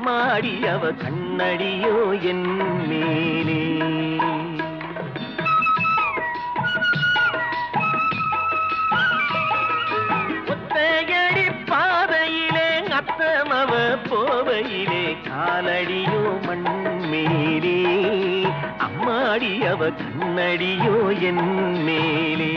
அம்மாடி அவ கண்ணடியோ என் மேலே. ஒத்தையடி பாதையிலே அத்தமவ போவையிலே காலடியோ மண் மேலே. அம்மாடி அவ கண்ணடியோ என் மேலே.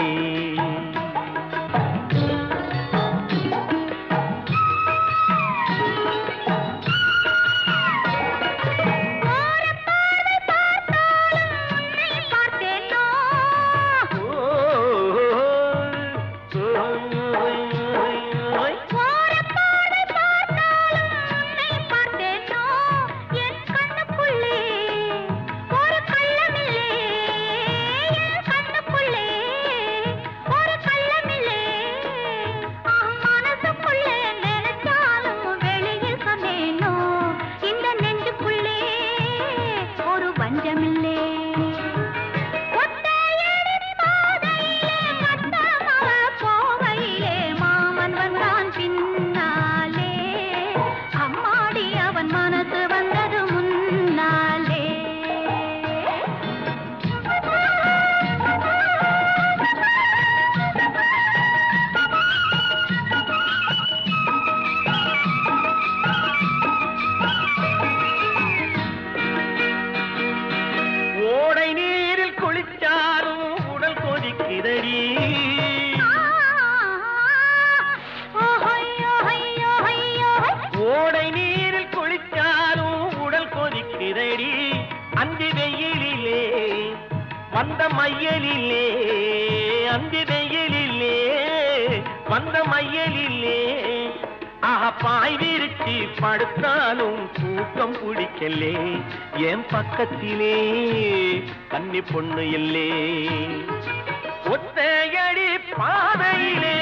ஓடை நீரில் குளித்தாலும் உடல் கொதிக்கிறடி. அந்தி வெயிலிலே வந்த மையலிலே, அந்தி வெயிலிலே வந்த மையலிலே. பாய் விரிச்சி படுத்தாலும் தூக்கம் பிடிக்கலே. என் பக்கத்திலே கன்னி பொண்ணு இல்லே. ஒத்தையடி பாதையிலே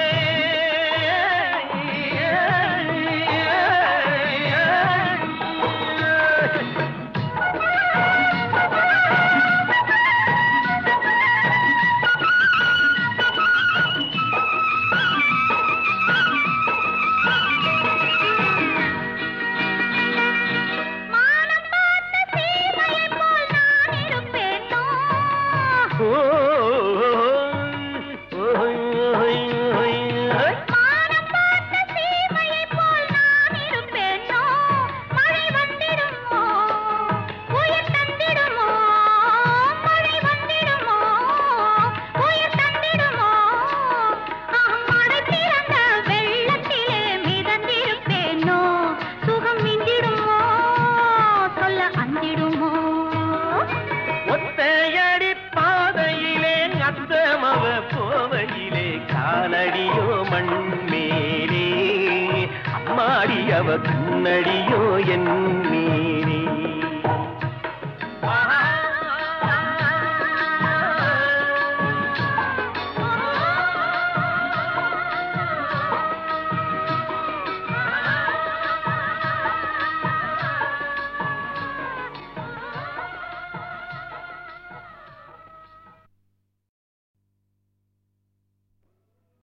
போவையிலே காலடியோ மண் மேலே. அம்மாடி அவ கண்ணடியோ என் மேலே.